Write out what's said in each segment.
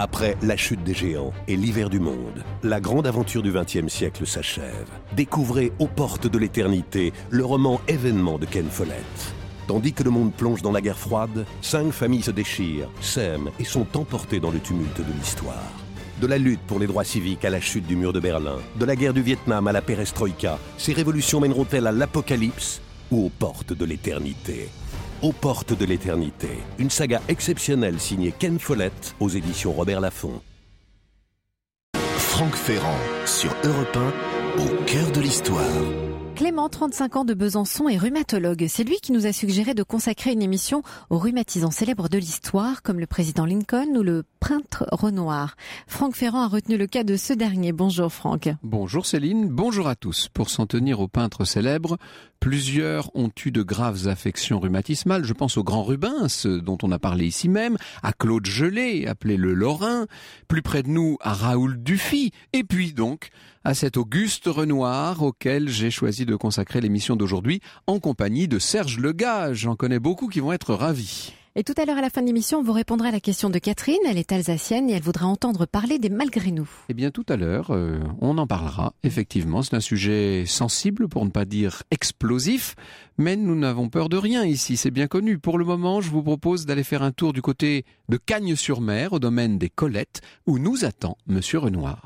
Après la chute des géants et l'hiver du monde, la grande aventure du XXe siècle s'achève. Découvrez Aux portes de l'éternité, le roman événement de Ken Follett. Tandis que le monde plonge dans la guerre froide, 5 familles se déchirent, s'aiment et sont emportées dans le tumulte de l'histoire. De la lutte pour les droits civiques à la chute du mur de Berlin, de la guerre du Vietnam à la perestroïka, ces révolutions mèneront-elles à l'apocalypse ou aux portes de l'éternité ? Aux portes de l'éternité, une saga exceptionnelle signée Ken Follett aux éditions Robert Laffont. Franck Ferrand sur Europe 1, au cœur de l'histoire. Clément, 35 ans, de Besançon, est rhumatologue. C'est lui qui nous a suggéré de consacrer une émission aux rhumatisants célèbres de l'histoire, comme le président Lincoln ou le peintre Renoir. Franck Ferrand a retenu le cas de ce dernier. Bonjour Franck. Bonjour Céline, bonjour à tous. Pour s'en tenir aux peintres célèbres, plusieurs ont eu de graves affections rhumatismales. Je pense au grand Rubens, dont on a parlé ici même, à Claude Gelée, appelé le Lorrain, plus près de nous à Raoul Dufy, et puis donc à cet Auguste Renoir auquel j'ai choisi de consacrer l'émission d'aujourd'hui en compagnie de Serge Legage. J'en connais beaucoup qui vont être ravis. Et tout à l'heure à la fin de l'émission, vous répondrez à la question de Catherine. Elle est alsacienne et elle voudra entendre parler des malgré nous. Eh bien tout à l'heure, on en parlera. Effectivement, c'est un sujet sensible pour ne pas dire explosif, mais nous n'avons peur de rien ici, c'est bien connu. Pour le moment, je vous propose d'aller faire un tour du côté de Cagnes-sur-Mer, au domaine des Colettes, où nous attend Monsieur Renoir.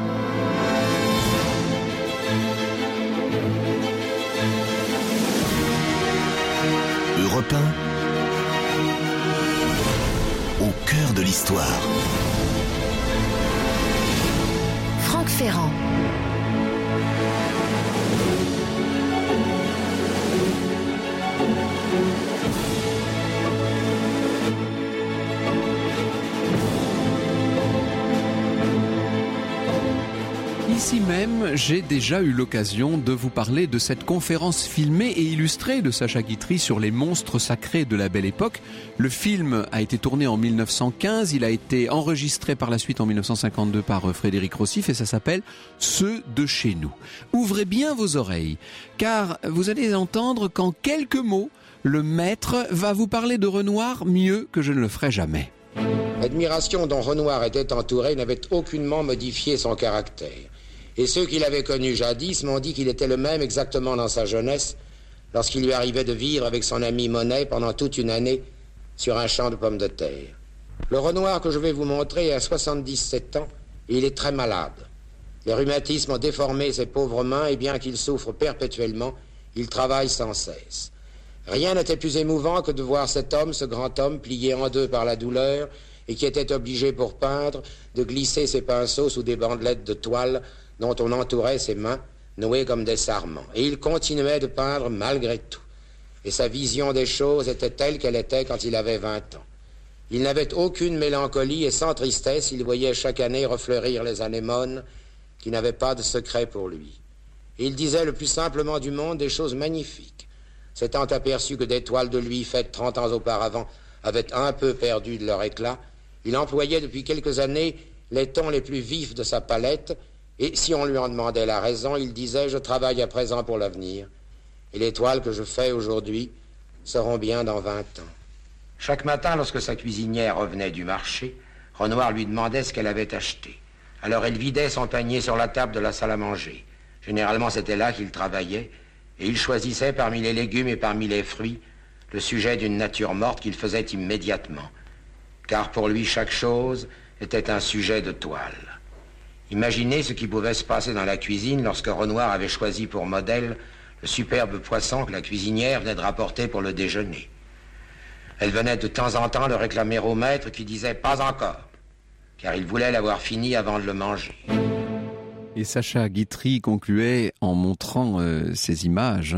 Europe 1, au cœur de l'histoire. Franck Ferrand. Ici même, j'ai déjà eu l'occasion de vous parler de cette conférence filmée et illustrée de Sacha Guitry sur les monstres sacrés de la Belle Époque. Le film a été tourné en 1915, il a été enregistré par la suite en 1952 par Frédéric Rossif et ça s'appelle « Ceux de chez nous ». Ouvrez bien vos oreilles, car vous allez entendre qu'en quelques mots, le maître va vous parler de Renoir mieux que je ne le ferai jamais. L'admiration dont Renoir était entouré n'avait aucunement modifié son caractère. Et ceux qui l'avaient connu jadis m'ont dit qu'il était le même exactement dans sa jeunesse, lorsqu'il lui arrivait de vivre avec son ami Monet pendant toute une année sur un champ de pommes de terre. Le Renoir que je vais vous montrer a 77 ans et il est très malade. Les rhumatismes ont déformé ses pauvres mains et bien qu'il souffre perpétuellement, il travaille sans cesse. Rien n'était plus émouvant que de voir cet homme, ce grand homme, plié en deux par la douleur et qui était obligé pour peindre de glisser ses pinceaux sous des bandelettes de toile dont on entourait ses mains, nouées comme des sarments. Et il continuait de peindre malgré tout. Et sa vision des choses était telle qu'elle était quand il avait 20 ans. Il n'avait aucune mélancolie et sans tristesse, il voyait chaque année refleurir les anémones qui n'avaient pas de secret pour lui. Et il disait le plus simplement du monde des choses magnifiques. S'étant aperçu que des toiles de lui faites 30 ans auparavant avaient un peu perdu de leur éclat, il employait depuis quelques années les tons les plus vifs de sa palette. Et si on lui en demandait la raison, il disait « Je travaille à présent pour l'avenir. Et les toiles que je fais aujourd'hui seront bien dans 20 ans. » Chaque matin, lorsque sa cuisinière revenait du marché, Renoir lui demandait ce qu'elle avait acheté. Alors elle vidait son panier sur la table de la salle à manger. Généralement, c'était là qu'il travaillait. Et il choisissait parmi les légumes et parmi les fruits le sujet d'une nature morte qu'il faisait immédiatement. Car pour lui, chaque chose était un sujet de toile. Imaginez ce qui pouvait se passer dans la cuisine lorsque Renoir avait choisi pour modèle le superbe poisson que la cuisinière venait de rapporter pour le déjeuner. Elle venait de temps en temps le réclamer au maître qui disait « Pas encore », car il voulait l'avoir fini avant de le manger. Et Sacha Guitry concluait en montrant ces images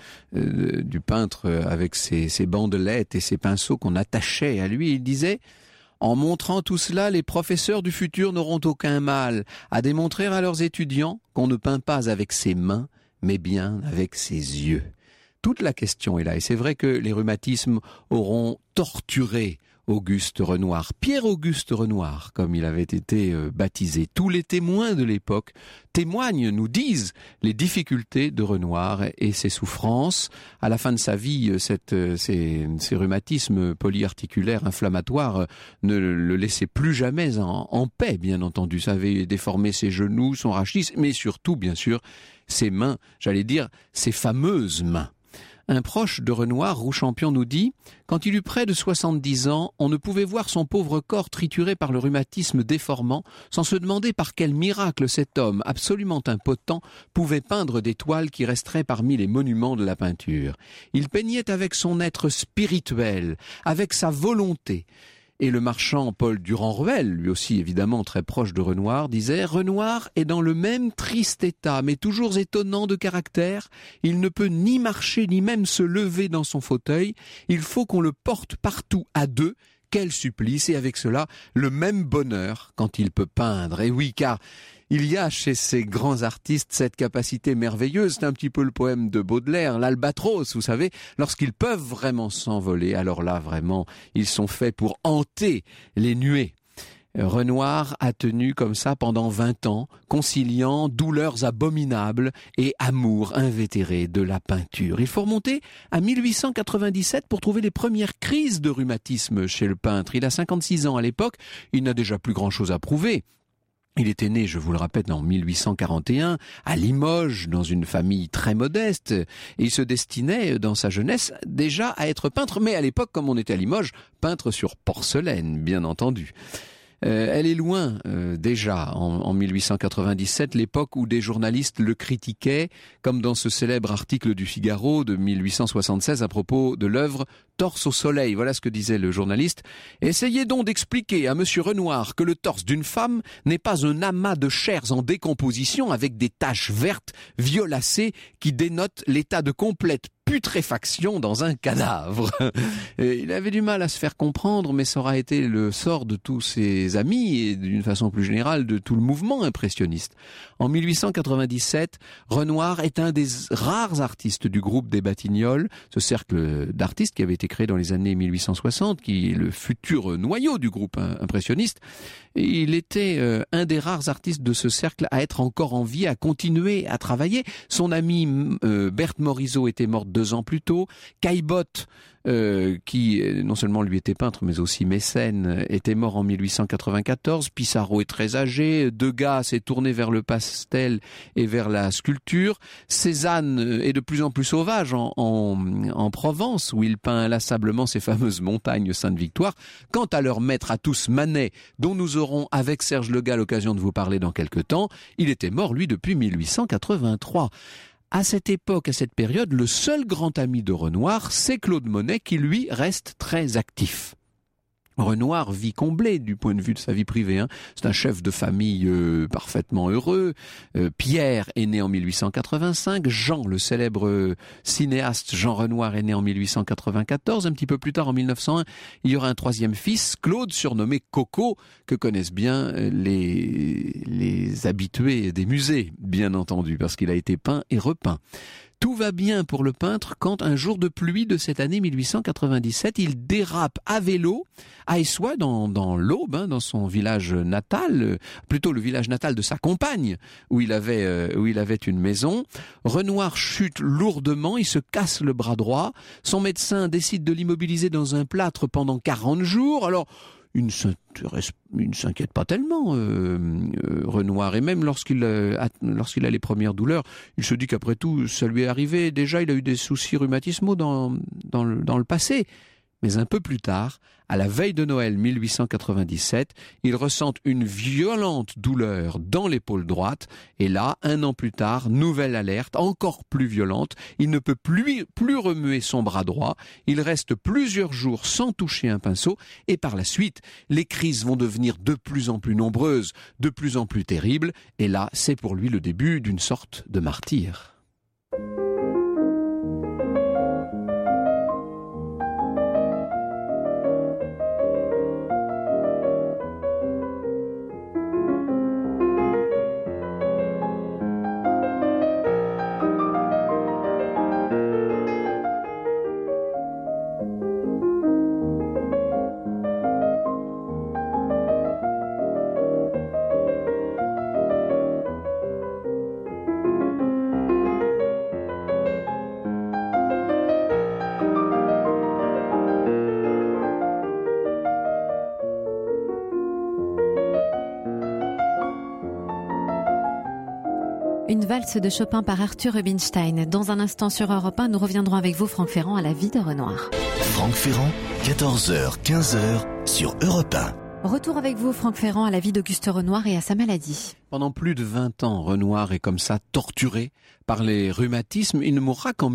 du peintre avec ses bandelettes et ses pinceaux qu'on attachait à lui. Il disait « En montrant tout cela, les professeurs du futur n'auront aucun mal à démontrer à leurs étudiants qu'on ne peint pas avec ses mains, mais bien avec ses yeux. » Toute la question est là, et c'est vrai que les rhumatismes auront torturé Auguste Renoir, Pierre-Auguste Renoir, comme il avait été baptisé. Tous les témoins de l'époque témoignent, nous disent les difficultés de Renoir et ses souffrances. À la fin de sa vie, ces rhumatismes polyarticulaires inflammatoires ne le laissaient plus jamais en paix, bien entendu. Ça avait déformé ses genoux, son rachis, mais surtout, bien sûr, ses mains, j'allais dire, ses fameuses mains. Un proche de Renoir, Rouchampion, nous dit « Quand il eut près de 70 ans, on ne pouvait voir son pauvre corps trituré par le rhumatisme déformant sans se demander par quel miracle cet homme, absolument impotent, pouvait peindre des toiles qui resteraient parmi les monuments de la peinture. Il peignait avec son être spirituel, avec sa volonté. » Et le marchand Paul Durand-Ruel, lui aussi évidemment très proche de Renoir, disait « Renoir est dans le même triste état, mais toujours étonnant de caractère. Il ne peut ni marcher ni même se lever dans son fauteuil. Il faut qu'on le porte partout à deux. Quel supplice !» Et avec cela, le même bonheur quand il peut peindre. Et oui, car il y a chez ces grands artistes cette capacité merveilleuse, c'est un petit peu le poème de Baudelaire, l'albatros, vous savez, lorsqu'ils peuvent vraiment s'envoler, alors là, vraiment, ils sont faits pour hanter les nuées. Renoir a tenu comme ça pendant 20 ans, conciliant douleurs abominables et amour invétéré de la peinture. Il faut remonter à 1897 pour trouver les premières crises de rhumatisme chez le peintre. Il a 56 ans à l'époque, il n'a déjà plus grand-chose à prouver. Il était né, je vous le rappelle, en 1841, à Limoges, dans une famille très modeste, et il se destinait, dans sa jeunesse, déjà à être peintre, mais à l'époque, comme on était à Limoges, peintre sur porcelaine, bien entendu. Elle est loin déjà en 1897, l'époque où des journalistes le critiquaient, comme dans ce célèbre article du Figaro de 1876 à propos de l'œuvre Torse au soleil. Voilà ce que disait le journaliste. Essayez donc d'expliquer à monsieur Renoir que le torse d'une femme n'est pas un amas de chairs en décomposition avec des taches vertes violacées qui dénotent l'état de complète putréfaction dans un cadavre. Il avait du mal à se faire comprendre, mais ça aura été le sort de tous ses amis et d'une façon plus générale de tout le mouvement impressionniste. En 1897, Renoir est un des rares artistes du groupe des Batignolles, ce cercle d'artistes qui avait été créé dans les années 1860, qui est le futur noyau du groupe impressionniste. Et il était un des rares artistes de ce cercle à être encore en vie, à continuer à travailler. Son ami Berthe Morisot était morte 2 ans plus tôt. Caillebotte, qui non seulement lui était peintre mais aussi mécène, était mort en 1894. Pissarro est très âgé. Degas s'est tourné vers le pastel et vers la sculpture. Cézanne est de plus en plus sauvage en Provence, où il peint inlassablement ses fameuses montagnes Sainte-Victoire. Quant à leur maître à tous, Manet, dont nous aurons avec Serge Legas l'occasion de vous parler dans quelque temps, il était mort lui depuis 1883. À cette époque, à cette période, le seul grand ami de Renoir, c'est Claude Monet, qui lui reste très actif. Renoir vit comblé du point de vue de sa vie privée. C'est un chef de famille parfaitement heureux. Pierre est né en 1885. Jean, le célèbre cinéaste Jean Renoir, est né en 1894. Un petit peu plus tard, en 1901, il y aura un 3e fils, Claude, surnommé Coco, que connaissent bien les habitués des musées, bien entendu, parce qu'il a été peint et repeint. Tout va bien pour le peintre quand un jour de pluie de cette année 1897, il dérape à vélo à Essoy, dans l'Aube, dans son village natal, plutôt le village natal de sa compagne, où il avait une maison. Renoir chute lourdement, il se casse le bras droit. Son médecin décide de l'immobiliser dans un plâtre pendant 40 jours. Alors, il ne s'inquiète pas tellement, Renoir. Et même lorsqu'il a les premières douleurs, il se dit qu'après tout, ça lui est arrivé. Déjà, il a eu des soucis rhumatismaux dans le passé. Mais un peu plus tard, à la veille de Noël 1897, il ressent une violente douleur dans l'épaule droite. Et là, 1 an plus tard, nouvelle alerte, encore plus violente. Il ne peut plus remuer son bras droit. Il reste plusieurs jours sans toucher un pinceau. Et par la suite, les crises vont devenir de plus en plus nombreuses, de plus en plus terribles. Et là, c'est pour lui le début d'une sorte de martyre. Une valse de Chopin par Arthur Rubinstein. Dans un instant sur Europe 1, nous reviendrons avec vous, Franck Ferrand, à la vie de Renoir. Franck Ferrand, 14h, 15h sur Europe 1. Retour avec vous, Franck Ferrand, à la vie d'Auguste Renoir et à sa maladie. Pendant plus de 20 ans, Renoir est comme ça torturé par les rhumatismes. Il ne mourra qu'en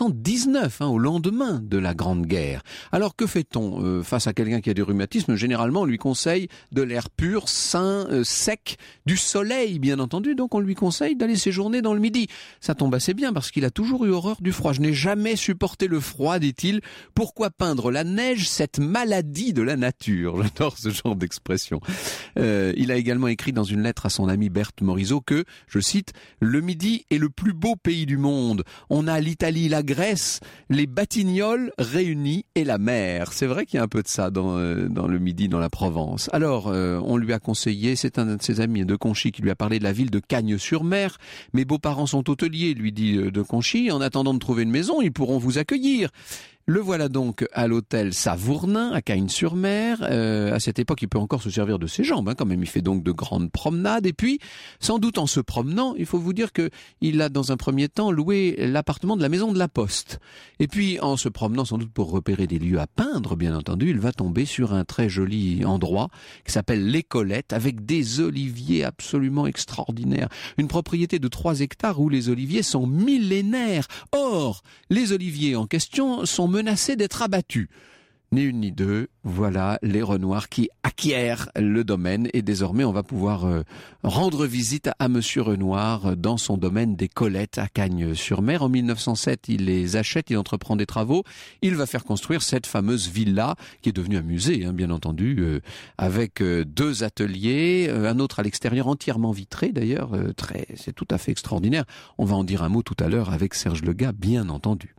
1919, au lendemain de la Grande Guerre. Alors que fait-on face à quelqu'un qui a des rhumatismes? Généralement, on lui conseille de l'air pur, sain, sec, du soleil, bien entendu. Donc on lui conseille d'aller séjourner dans le Midi. Ça tombe assez bien parce qu'il a toujours eu horreur du froid. Je n'ai jamais supporté le froid, dit-il. Pourquoi peindre la neige, cette maladie de la nature? J'adore ce genre d'expression. Il a également écrit dans une lettre à son ami Berthe Morisot que, je cite, « Le Midi est le plus beau pays du monde. On a l'Italie, la Grèce, les Batignolles réunis et la mer. » C'est vrai qu'il y a un peu de ça dans le Midi, dans la Provence. Alors, on lui a conseillé, c'est un de ses amis de Conchy qui lui a parlé de la ville de Cagnes-sur-Mer. « Mes beaux-parents sont hôteliers, lui dit de Conchy. En attendant de trouver une maison, ils pourront vous accueillir. » Le voilà donc à l'hôtel Savournin, à Cagnes-sur-Mer. À cette époque, il peut encore se servir de ses jambes, quand même. Il fait donc de grandes promenades. Et puis, sans doute en se promenant, il faut vous dire que il a dans un premier temps loué l'appartement de la Maison de la Poste. Et puis, en se promenant, sans doute pour repérer des lieux à peindre, bien entendu, il va tomber sur un très joli endroit qui s'appelle Les Colettes, avec des oliviers absolument extraordinaires. Une propriété de 3 hectares où les oliviers sont millénaires. Or, les oliviers en question sont menacés d'être abattus. Ni une ni deux, voilà les Renoirs qui acquièrent le domaine et désormais on va pouvoir rendre visite à Monsieur Renoir dans son domaine des Colettes à Cagnes-sur-Mer. En 1907, il les achète, il entreprend des travaux, il va faire construire cette fameuse villa qui est devenue un musée, bien entendu, avec 2 ateliers, un autre à l'extérieur entièrement vitré d'ailleurs, c'est tout à fait extraordinaire. On va en dire un mot tout à l'heure avec Serge Legat, bien entendu.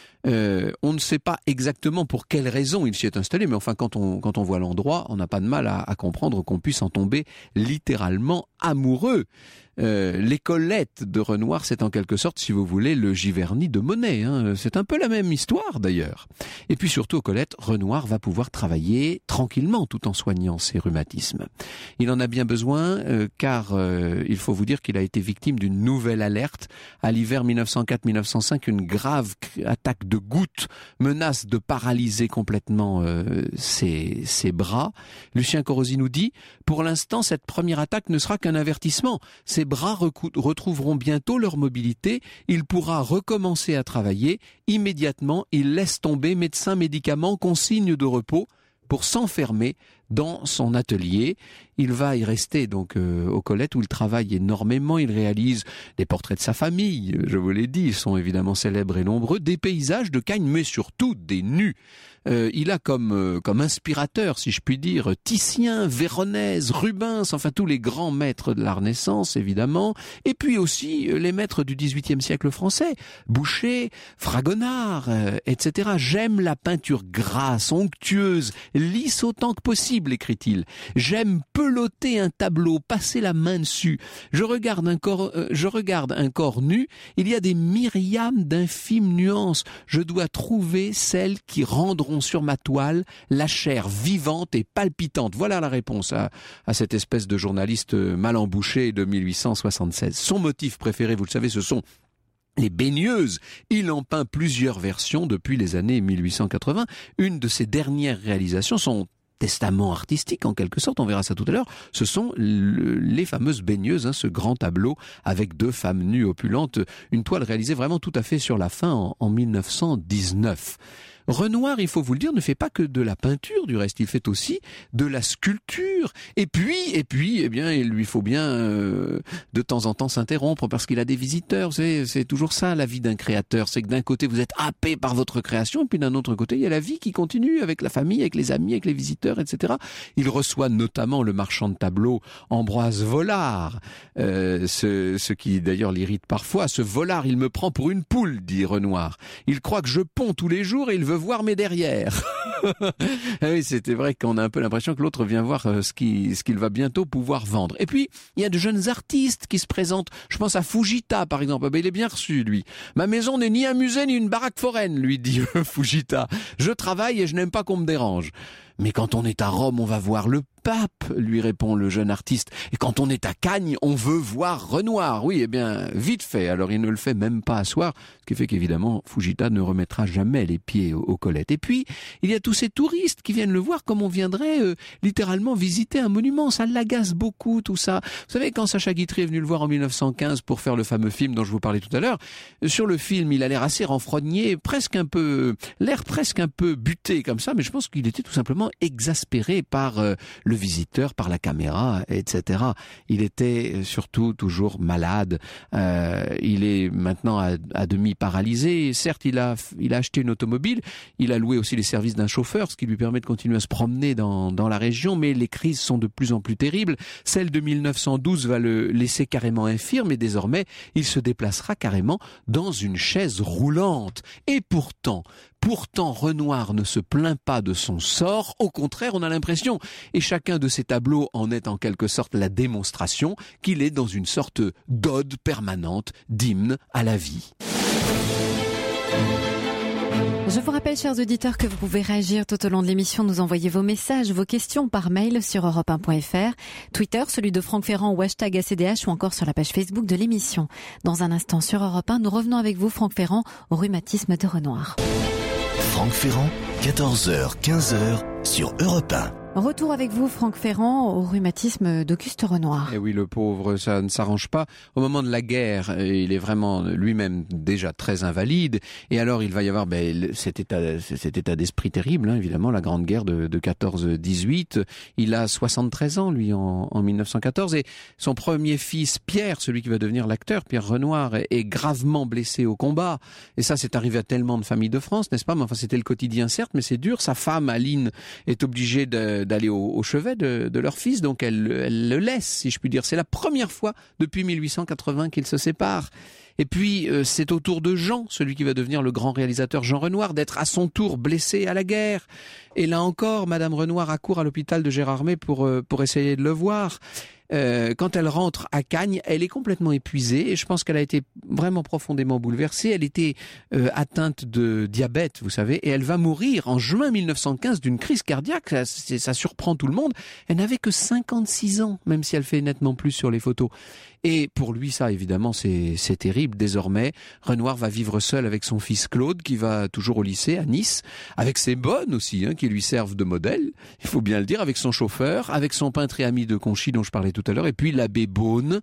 On ne sait pas exactement pour quelle raison il s'y est installé, mais enfin quand on voit l'endroit, on n'a pas de mal à comprendre qu'on puisse en tomber littéralement amoureux. Les Colettes de Renoir, c'est en quelque sorte, si vous voulez, le Giverny de Monet. C'est un peu la même histoire d'ailleurs. Et puis surtout aux Colettes, Renoir va pouvoir travailler tranquillement tout en soignant ses rhumatismes. Il en a bien besoin car il faut vous dire qu'il a été victime d'une nouvelle alerte. À l'hiver 1904-1905, une grave attaque de goutte menace de paralyser complètement ses bras. Lucien Corosi nous dit, pour l'instant, cette première attaque ne sera qu'un avertissement. Ses bras retrouveront bientôt leur mobilité, il pourra recommencer à travailler. Immédiatement, il laisse tomber médecins, médicaments, consignes de repos pour s'enfermer dans son atelier. Il va y rester donc aux Colettes où il travaille énormément, il réalise des portraits de sa famille, je vous l'ai dit, ils sont évidemment célèbres et nombreux, des paysages de Cagnes, mais surtout des nus. Il a comme inspirateur, si je puis dire, Titien, Véronèse, Rubens, enfin tous les grands maîtres de la Renaissance, évidemment, et puis aussi les maîtres du XVIIIe siècle français, Boucher, Fragonard, etc. J'aime la peinture grasse, onctueuse, lisse autant que possible, écrit-il. J'aime peloter un tableau, passer la main dessus. Je regarde un corps nu, il y a des myriades d'infimes nuances. Je dois trouver celles qui rendront sur ma toile la chair vivante et palpitante. Voilà la réponse à cette espèce de journaliste mal embouché de 1876. Son motif préféré, vous le savez, ce sont les baigneuses. Il en peint plusieurs versions depuis les années 1880. Une de ses dernières réalisations, son testament artistique en quelque sorte, on verra ça tout à l'heure, ce sont les fameuses baigneuses, ce grand tableau avec 2 femmes nues opulentes, une toile réalisée vraiment tout à fait sur la fin en 1919. Renoir, il faut vous le dire, ne fait pas que de la peinture, du reste, il fait aussi de la sculpture. Et puis, eh bien, il lui faut bien de temps en temps s'interrompre parce qu'il a des visiteurs. C'est toujours ça, la vie d'un créateur. C'est que d'un côté, vous êtes happé par votre création, et puis d'un autre côté, il y a la vie qui continue avec la famille, avec les amis, avec les visiteurs, etc. Il reçoit notamment le marchand de tableaux Ambroise Vollard, ce qui d'ailleurs l'irrite parfois. Ce Vollard, il me prend pour une poule, dit Renoir. Il croit que je ponds tous les jours et il veut voir mes derrières. Oui, c'était vrai qu'on a un peu l'impression que l'autre vient voir ce qu'il va bientôt pouvoir vendre. Et puis, il y a de jeunes artistes qui se présentent. Je pense à Fujita, par exemple. Il est bien reçu, lui. Ma maison n'est ni un musée ni une baraque foraine, lui dit Fujita. Je travaille et je n'aime pas qu'on me dérange. Mais quand on est à Rome, on va voir le pape, lui répond le jeune artiste. Et quand on est à Cagnes, on veut voir Renoir. Oui, eh bien, vite fait. Alors il ne le fait même pas asseoir, ce qui fait qu'évidemment, Fujita ne remettra jamais les pieds aux Collettes. Et puis, il y a tous ces touristes qui viennent le voir comme on viendrait littéralement visiter un monument. Ça l'agace beaucoup, tout ça. Vous savez, quand Sacha Guitry est venu le voir en 1915 pour faire le fameux film dont je vous parlais tout à l'heure, sur le film, il a l'air assez renfrogné, l'air presque un peu buté comme ça, mais je pense qu'il était tout simplement exaspéré par le visiteur, par la caméra, etc. Il était surtout toujours malade. Il est maintenant à demi paralysé. Certes, il a acheté une automobile. Il a loué aussi les services d'un chauffeur, ce qui lui permet de continuer à se promener dans la région. Mais les crises sont de plus en plus terribles. Celle de 1912 va le laisser carrément infirme et désormais, il se déplacera carrément dans une chaise roulante. Et pourtant, Renoir ne se plaint pas de son sort. Au contraire, on a l'impression, et chacun de ces tableaux en est en quelque sorte la démonstration, qu'il est dans une sorte d'ode permanente, d'hymne à la vie. Je vous rappelle, chers auditeurs, que vous pouvez réagir tout au long de l'émission, nous envoyer vos messages, vos questions par mail sur europe1.fr, Twitter, celui de Franck Ferrand ou hashtag ACDH ou encore sur la page Facebook de l'émission. Dans un instant sur Europe 1, nous revenons avec vous, Franck Ferrand, au rhumatisme de Renoir. Franck Ferrand, 14h, 15h sur Europe 1. Retour avec vous, Franck Ferrand, au rhumatisme d'Auguste Renoir. Et oui, le pauvre, ça ne s'arrange pas. Au moment de la guerre, il est vraiment lui-même déjà très invalide. Et alors, il va y avoir cet état d'esprit terrible, évidemment, la Grande Guerre de 14-18. Il a 73 ans, lui, en 1914. Et son premier fils, Pierre, celui qui va devenir l'acteur, Pierre Renoir, est gravement blessé au combat. Et ça, c'est arrivé à tellement de familles de France, n'est-ce pas? Mais enfin, c'était le quotidien, certes, mais c'est dur. Sa femme, Aline, est obligée d'aller au chevet de leur fils, donc elle le laisse, si je puis dire. C'est la première fois depuis 1880 qu'ils se séparent. Et puis, c'est au tour de Jean, celui qui va devenir le grand réalisateur Jean Renoir, d'être à son tour blessé à la guerre. Et là encore, Madame Renoir accourt à l'hôpital de Gérardmer pour essayer de le voir. Quand elle rentre à Cagnes, elle est complètement épuisée et je pense qu'elle a été vraiment profondément bouleversée. Elle était atteinte de diabète, vous savez, et elle va mourir en juin 1915 d'une crise cardiaque. Ça surprend tout le monde. Elle n'avait que 56 ans, même si elle fait nettement plus sur les photos. Et pour lui, ça, évidemment, c'est terrible. Désormais, Renoir va vivre seul avec son fils Claude, qui va toujours au lycée à Nice, avec ses bonnes aussi, qui lui servent de modèle, il faut bien le dire, avec son chauffeur, avec son peintre et ami de Conchy, dont je parlais tout à l'heure, et puis l'abbé Beaune.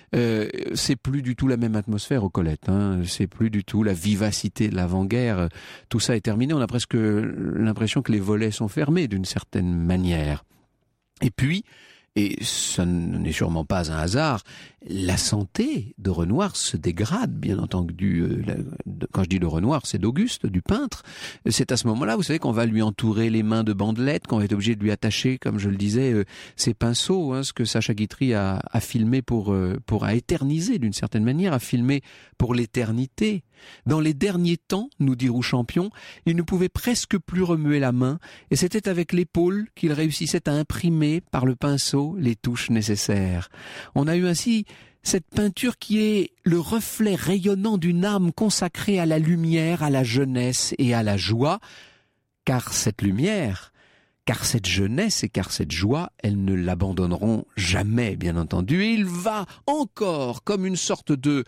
C'est plus du tout la même atmosphère aux Collettes, c'est plus du tout la vivacité de l'avant-guerre. Tout ça est terminé, on a presque l'impression que les volets sont fermés d'une certaine manière. Et puis, et ça n'est sûrement pas un hasard, la santé de Renoir se dégrade, bien entendu. Quand je dis de Renoir, c'est d'Auguste, du peintre. C'est à ce moment-là, vous savez, qu'on va lui entourer les mains de bandelettes, qu'on va être obligé de lui attacher, comme je le disais, ses pinceaux, ce que Sacha Guitry a filmé pour éterniser d'une certaine manière, a filmé pour l'éternité. Dans les derniers temps, nous dit Rouchampion, il ne pouvait presque plus remuer la main, et c'était avec l'épaule qu'il réussissait à imprimer par le pinceau les touches nécessaires. On a eu ainsi cette peinture qui est le reflet rayonnant d'une âme consacrée à la lumière, à la jeunesse et à la joie, car cette lumière, car cette jeunesse et car cette joie, elles ne l'abandonneront jamais, bien entendu. Et il va encore, comme une sorte de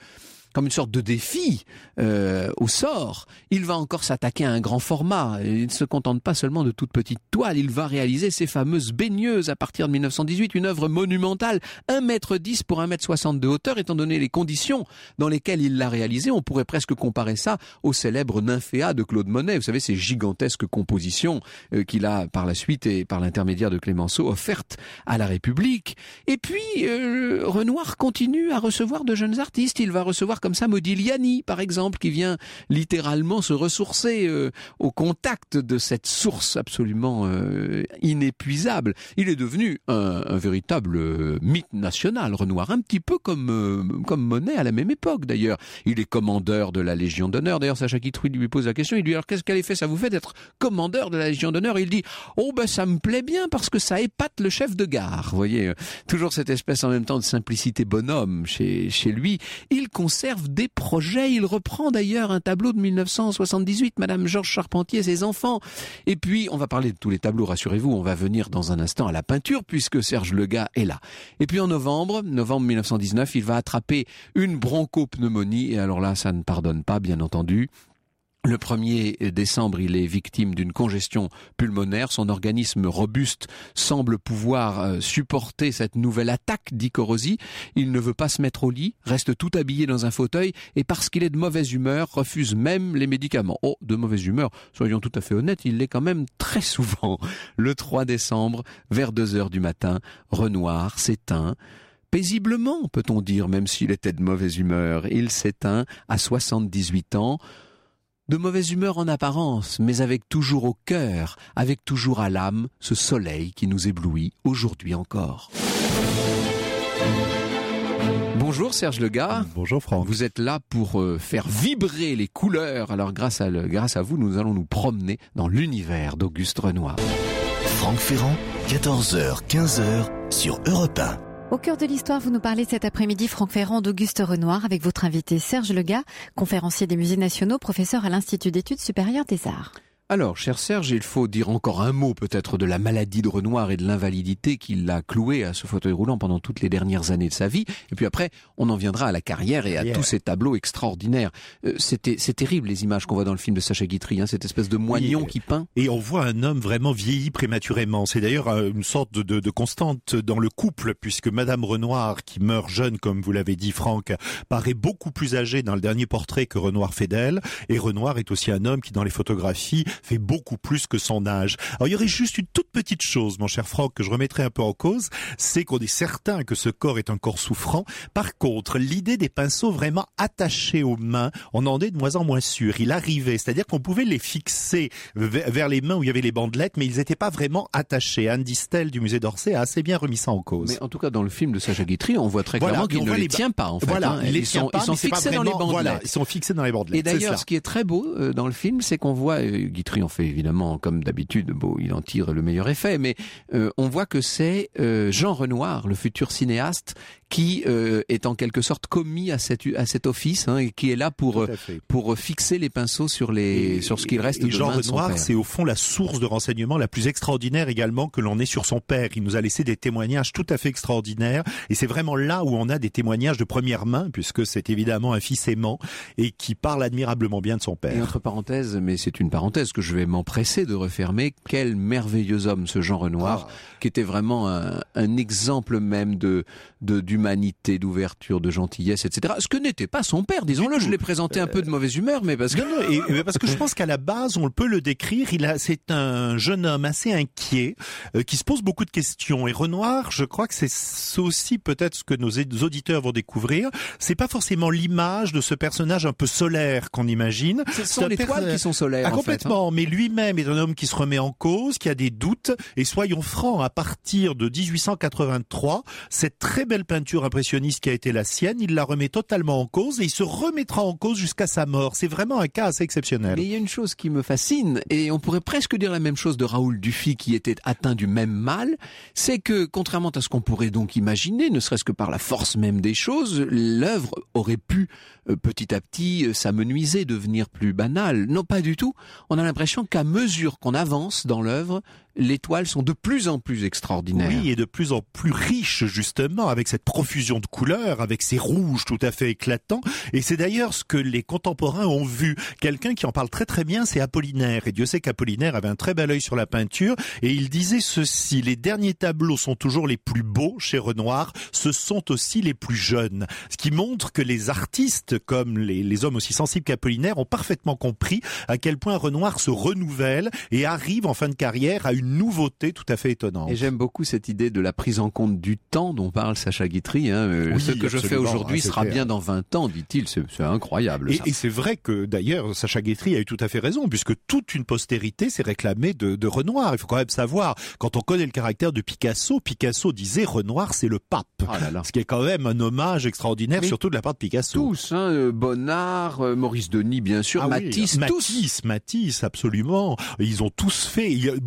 défi au sort. Il va encore s'attaquer à un grand format. Il ne se contente pas seulement de toutes petites toiles. Il va réaliser ces fameuses baigneuses à partir de 1918, une œuvre monumentale, 1,10 m pour 1,60 m de hauteur, étant donné les conditions dans lesquelles il l'a réalisée. On pourrait presque comparer ça au célèbre Nymphéa de Claude Monet. Vous savez, ces gigantesques compositions qu'il a par la suite et par l'intermédiaire de Clémenceau offertes à la République. Et puis, Renoir continue à recevoir de jeunes artistes. Il va recevoir comme ça Modigliani, par exemple, qui vient littéralement se ressourcer au contact de cette source absolument inépuisable. Il est devenu un véritable mythe national, Renoir, un petit peu comme Monet à la même époque d'ailleurs. Il est commandeur de la Légion d'honneur. D'ailleurs, Sacha Guitry lui pose la question, il lui dit alors quel effet ça vous fait d'être commandeur de la Légion d'honneur? Il dit ça me plaît bien parce que ça épate le chef de gare. Vous voyez, toujours cette espèce en même temps de simplicité bonhomme chez lui. Il conserve conserve des projets. Il reprend d'ailleurs un tableau de 1978, Madame Georges Charpentier et ses enfants. Et puis, on va parler de tous les tableaux, rassurez-vous, on va venir dans un instant à la peinture puisque Serge Legas est là. Et puis en novembre 1919, il va attraper une bronchopneumonie et alors là, ça ne pardonne pas, bien entendu. Le 1er décembre, il est victime d'une congestion pulmonaire. Son organisme robuste semble pouvoir supporter cette nouvelle attaque, dit Korosi. Il ne veut pas se mettre au lit, reste tout habillé dans un fauteuil et parce qu'il est de mauvaise humeur, refuse même les médicaments. Oh, de mauvaise humeur, soyons tout à fait honnêtes, il l'est quand même très souvent. Le 3 décembre, vers 2h du matin, Renoir s'éteint. Paisiblement, peut-on dire, même s'il était de mauvaise humeur. Il s'éteint à 78 ans. De mauvaise humeur en apparence, mais avec toujours au cœur, avec toujours à l'âme, ce soleil qui nous éblouit aujourd'hui encore. Bonjour Serge Legas. Bonjour Franck. Vous êtes là pour faire vibrer les couleurs. Alors grâce à vous, nous allons nous promener dans l'univers d'Auguste Renoir. Franck Ferrand, 14h, 15h sur Europe 1. Au cœur de l'histoire, vous nous parlez cet après-midi, Franck Ferrand, d'Auguste Renoir, avec votre invité Serge Legas, conférencier des musées nationaux, professeur à l'Institut d'études supérieures des arts. Alors, cher Serge, il faut dire encore un mot peut-être de la maladie de Renoir et de l'invalidité qui l'a cloué à ce fauteuil roulant pendant toutes les dernières années de sa vie. Et puis après, on en viendra à la carrière et à tous ces tableaux extraordinaires. C'est terrible les images qu'on voit dans le film de Sacha Guitry, cette espèce de moignon qui peint. Et on voit un homme vraiment vieilli prématurément. C'est d'ailleurs une sorte de constante dans le couple, puisque Madame Renoir, qui meurt jeune, comme vous l'avez dit Franck, paraît beaucoup plus âgée dans le dernier portrait que Renoir fait d'elle. Et Renoir est aussi un homme qui, dans les photographies, fait beaucoup plus que son âge. Alors il y aurait juste une toute petite chose, mon cher Franck, que je remettrai un peu en cause, c'est qu'on est certain que ce corps est un corps souffrant. Par contre, l'idée des pinceaux vraiment attachés aux mains, on en est de moins en moins sûr. Il arrivait, c'est-à-dire qu'on pouvait les fixer vers les mains où il y avait les bandelettes, mais ils n'étaient pas vraiment attachés. Anne Distel du musée d'Orsay a assez bien remis ça en cause. Mais en tout cas, dans le film de Sacha Guitry, on voit très clairement qu'il ne les tient pas, en fait. Voilà, ils sont fixés dans les bandelettes. Voilà, ils sont fixés dans les bandelettes. Et d'ailleurs, ce qui est très beau dans le film, c'est qu'on voit Guitry en fait évidemment, comme d'habitude, il en tire le meilleur effet, mais on voit que c'est Jean Renoir, le futur cinéaste, qui est en quelque sorte commis à cet office, et qui est là pour fixer les pinceaux sur ce qu'il reste de Jean main de son père. Renoir, c'est au fond la source de renseignement la plus extraordinaire également que l'on ait sur son père. Il nous a laissé des témoignages tout à fait extraordinaires, et c'est vraiment là où on a des témoignages de première main, puisque c'est évidemment un fils aimant et qui parle admirablement bien de son père. Et entre parenthèses, mais c'est une parenthèse que je vais m'empresser de refermer, quel merveilleux homme ce Jean Renoir, qui était vraiment un exemple même d'humanité, d'ouverture, de gentillesse, etc. Ce que n'était pas son père, disons-le. Je l'ai présenté un peu de mauvaise humeur, mais parce que... Non, parce que je pense qu'à la base, on peut le décrire, c'est un jeune homme assez inquiet, qui se pose beaucoup de questions. Et Renoir, je crois que c'est aussi peut-être ce que nos auditeurs vont découvrir. C'est pas forcément l'image de ce personnage un peu solaire qu'on imagine. Ce sont les toiles qui sont solaires, complètement, mais lui-même est un homme qui se remet en cause, qui a des doutes, et soyons francs, à partir de 1883, cette très belle peinture impressionniste qui a été la sienne, il la remet totalement en cause, et il se remettra en cause jusqu'à sa mort. C'est vraiment un cas assez exceptionnel. Mais il y a une chose qui me fascine, et on pourrait presque dire la même chose de Raoul Dufy, qui était atteint du même mal, c'est que, contrairement à ce qu'on pourrait donc imaginer, ne serait-ce que par la force même des choses, l'œuvre aurait pu petit à petit s'amenuiser, devenir plus banale. Non, pas du tout. On a l'impression qu'à mesure qu'on avance dans l'œuvre, les toiles sont de plus en plus extraordinaires. Oui, et de plus en plus riches, justement, avec cette profusion de couleurs, avec ces rouges tout à fait éclatants. Et c'est d'ailleurs ce que les contemporains ont vu. Quelqu'un qui en parle très très bien, c'est Apollinaire. Et Dieu sait qu'Apollinaire avait un très bel œil sur la peinture. Et il disait ceci: les derniers tableaux sont toujours les plus beaux chez Renoir, ce sont aussi les plus jeunes. Ce qui montre que les artistes, comme les hommes aussi sensibles qu'Apollinaire, ont parfaitement compris à quel point Renoir se renouvelle et arrive en fin de carrière à une nouveauté tout à fait étonnante. Et j'aime beaucoup cette idée de la prise en compte du temps dont parle Sacha Guitry. Oui, ce que je fais aujourd'hui sera bien dans 20 ans, dit-il. C'est incroyable. Et c'est vrai que d'ailleurs Sacha Guitry a eu tout à fait raison, puisque toute une postérité s'est réclamée de Renoir. Il faut quand même savoir, quand on connaît le caractère de Picasso, Picasso disait Renoir c'est le pape. Ce qui est quand même un hommage extraordinaire, surtout de la part de Picasso. Tous, Bonnard, Maurice Denis bien sûr, Matisse, tous. Matisse, absolument. Ils ont tous fait, beaucoup ont fait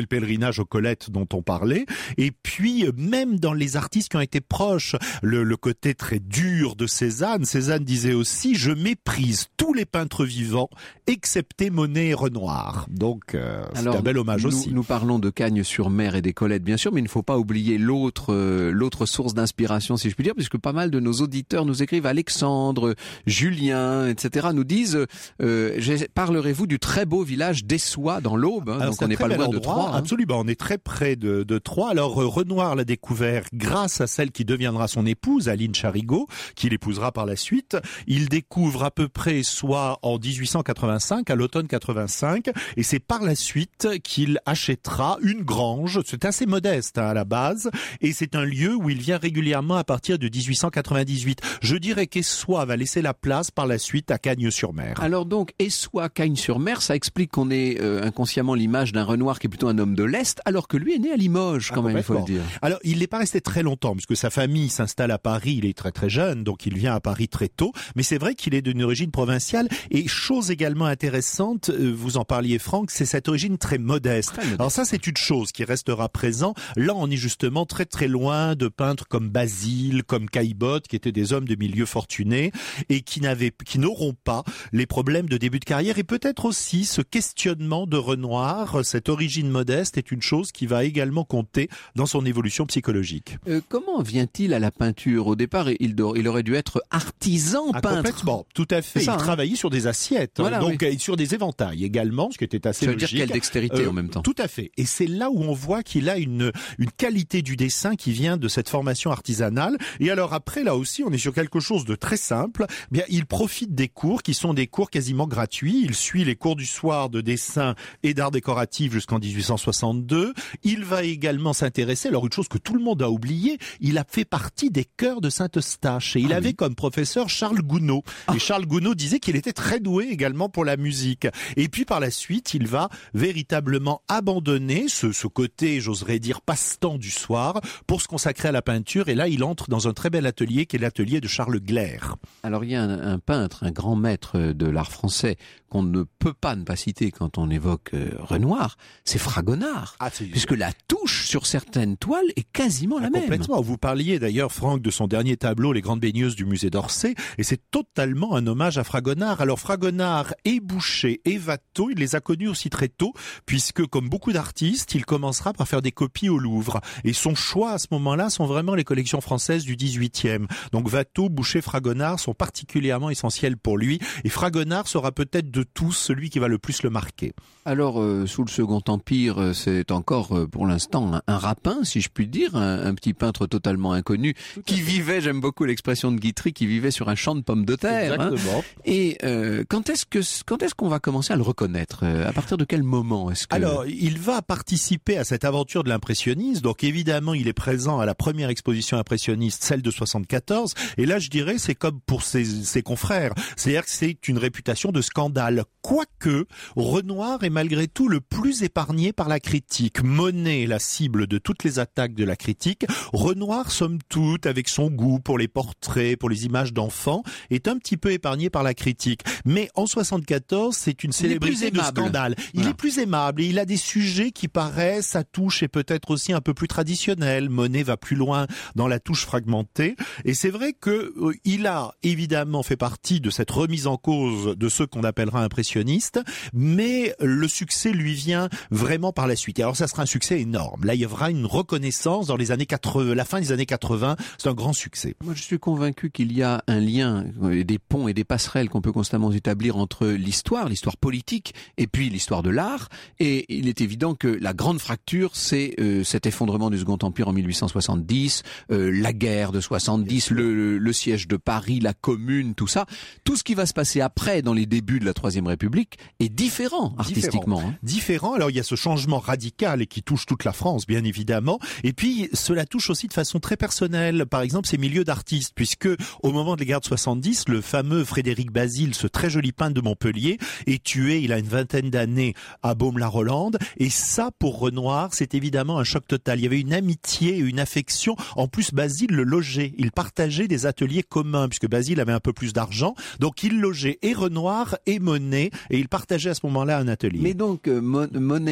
le pèlerinage aux Colettes dont on parlait. Et puis, même dans les artistes qui ont été proches, le côté très dur de Cézanne disait aussi « Je méprise tous les peintres vivants, excepté Monet et Renoir ». Donc, c'est un bel hommage aussi. Nous parlons de Cagnes-sur-Mer et des Colettes, bien sûr, mais il ne faut pas oublier l'autre source d'inspiration, si je puis dire, puisque pas mal de nos auditeurs nous écrivent, Alexandre, Julien, etc., nous disent parlerez-vous du très beau village d'Essoix dans l'Aube, hein, donc on n'est pas loin de Troyes. Hein. Absolument, on est très près de Troyes. Alors Renoir l'a découvert grâce à celle qui deviendra son épouse, Aline Charigot, qu'il épousera par la suite. Il découvre à peu près Essoix en 1885, à l'automne 85, et c'est par la suite qu'il achètera une grange. C'est assez modeste à la base, et c'est un lieu où il vient régulièrement à partir de 1898. Je dirais qu'Essoix va laisser la place par la suite à Cagnes-sur-Mer. Alors donc, Essoix, Cagnes-sur-Mer, ça explique qu'on ait inconsciemment l'image d'un Renoir qui est plutôt un homme de l'Est, alors que lui est né à Limoges, quand même, il faut le dire. Alors, il n'est pas resté très longtemps, puisque sa famille s'installe à Paris, il est très très jeune, donc il vient à Paris très tôt, mais c'est vrai qu'il est d'une origine provinciale, et chose également intéressante, vous en parliez Franck, c'est cette origine très modeste. Alors ça, c'est une chose qui restera présent. Là, on est justement très très loin de peintres comme Basile, comme Caillebotte, qui étaient des hommes de milieu fortunés, et qui n'auront pas les problèmes de début de carrière, et peut-être aussi ce questionnement de Renoir, cette origine modeste, est une chose qui va également compter dans son évolution psychologique. Comment vient-il à la peinture? Au départ, il aurait dû être artisan peintre. Complètement, tout à fait. Il travaillait sur des assiettes, voilà, donc sur des éventails également, ce qui était assez logique. Ça veut dire quelle dextérité en même temps. Tout à fait. Et c'est là où on voit qu'il a une qualité du dessin qui vient de cette formation artisanale. Et alors après, là aussi, on est sur quelque chose de très simple. Bien, il profite des cours qui sont des cours quasiment gratuits. Il suit les cours du soir de dessin et d'art décoratif jusqu'en 1862. Il va également s'intéresser, alors une chose que tout le monde a oublié, il a fait partie des chœurs de Saint-Eustache et il avait comme professeur Charles Gounod. Et Charles Gounod disait qu'il était très doué également pour la musique. Et puis par la suite, il va véritablement abandonner ce côté, j'oserais dire, passe-temps du soir pour se consacrer à la peinture. Et là, il entre dans un très bel atelier qui est l'atelier de Charles Glaire. Alors il y a un peintre, un grand maître de l'art français qu'on ne peut pas ne pas citer quand on évoque Renoir, c'est Fragonard. Puisque la touche sur certaines toiles est quasiment la même. Complètement. Vous parliez d'ailleurs, Franck, de son dernier tableau, Les Grandes Baigneuses du musée d'Orsay, et c'est totalement un hommage à Fragonard. Alors Fragonard et Boucher et Watteau, il les a connus aussi très tôt, puisque comme beaucoup d'artistes, il commencera par faire des copies au Louvre. Et son choix à ce moment-là sont vraiment les collections françaises du 18e. Donc Watteau, Boucher, Fragonard sont particulièrement essentiels pour lui, et Fragonard sera peut-être de tous celui qui va le plus le marquer. Alors, sous le Second Empire, c'est encore pour l'instant un rapin, si je puis dire, un petit peintre totalement inconnu, qui vivait, j'aime beaucoup l'expression de Guitry, qui vivait sur un champ de pommes de terre. Exactement. Hein. Et quand est-ce qu'on va commencer à le reconnaître? À partir de quel moment est-ce que... Alors, il va participer à cette aventure de l'impressionnisme. Donc évidemment, il est présent à la première exposition impressionniste, celle de 74. Et là, je dirais, c'est comme pour ses confrères. C'est-à-dire que c'est une réputation de scandale. Quoique, Renoir est malgré tout le plus épargné par la critique. Monet, la cible de toutes les attaques de la critique. Renoir, somme toute, avec son goût pour les portraits, pour les images d'enfants, est un petit peu épargné par la critique. Mais en 74, c'est une célébrité de scandale. Il est plus aimable et il a des sujets qui paraissent, sa touche est peut-être aussi un peu plus traditionnelle. Monet va plus loin dans la touche fragmentée. Et c'est vrai que il a évidemment fait partie de cette remise en cause de ceux qu'on appellera impressionnistes, mais le succès lui vient vraiment par la suite. Et alors ça sera un succès énorme. Là, il y aura une reconnaissance dans les années 80, la fin des années 80, c'est un grand succès. Moi, je suis convaincu qu'il y a un lien, des ponts et des passerelles qu'on peut constamment établir entre l'histoire politique et puis l'histoire de l'art. Et il est évident que la grande fracture, c'est cet effondrement du Second Empire en 1870, la guerre de 70, le siège de Paris, la Commune, tout ça. Tout ce qui va se passer après, dans les débuts de la Troisième République, est différent artistiquement. Différent. Alors il y a ce changement radical et qui touche toute la France, bien évidemment. Et puis cela touche aussi de façon très personnelle. Par exemple, ces milieux d'artistes, puisque au moment de la guerre de 70, le fameux Frédéric Basile, ce très joli peintre de Montpellier, est tué. Il a une vingtaine d'années à Baume-la-Rolande. Et ça, pour Renoir, c'est évidemment un choc total. Il y avait une amitié et une affection. En plus, Basile le logeait. Il partageait des ateliers communs, puisque Basile avait un peu plus d'argent. Donc il logeait et Renoir et Monet, et il partageait à ce moment-là un atelier. Mais donc Monet et Renoir